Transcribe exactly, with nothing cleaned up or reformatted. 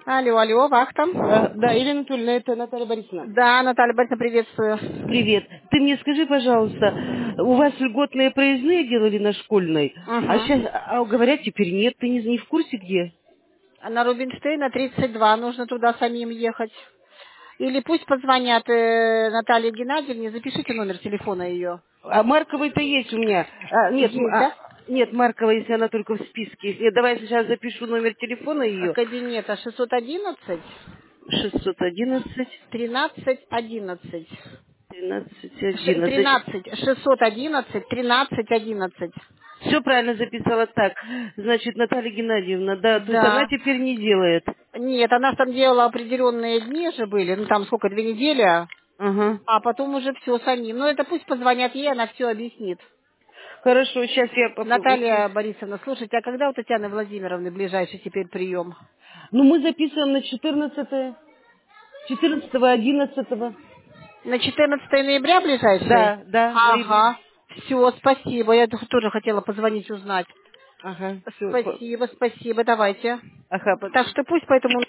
Алло, алло, вахта. А, да, Елена Анатольевна, это Наталья Борисовна. Да, Наталья Борисовна, приветствую. Привет. Ты мне скажи, пожалуйста, у вас льготные проездные делали на школьной, а Угу. сейчас, а говорят, теперь нет, ты не, не в курсе где? А на Рубинштейна тридцать два, нужно туда самим ехать. Или пусть позвонят э, Наталье Геннадьевне, запишите номер телефона ее. А Марковой-то есть у меня. А, нет, м- Есть, да? а, нет, Маркова, если она только в списке. Если- давай сейчас запишу номер телефона ее. Кабинета шестьсот одиннадцать шестьсот одиннадцать тринадцать одиннадцать. тринадцать Ш- одиннадцать. тринадцать шестьсот одиннадцать тринадцать одиннадцать. Все правильно записала так. Значит, Наталья Геннадьевна, да, то есть она Да. теперь не делает. Нет, она там делала определенные дни же были, ну там сколько, две недели, Ага. а потом уже все самим. Но это пусть позвонят ей, она все объяснит. Хорошо, сейчас я попробую. Наталья Борисовна, слушайте, а когда у Татьяны Владимировны ближайший теперь прием? Ну, мы записываем на четырнадцатое, четырнадцатого, одиннадцатого. На четырнадцатое ноября ближайший? Да, да, время. Ага. Все, спасибо. Я тоже хотела позвонить узнать. Ага, все. Спасибо, спасибо, давайте. Ага, Так что пусть по этому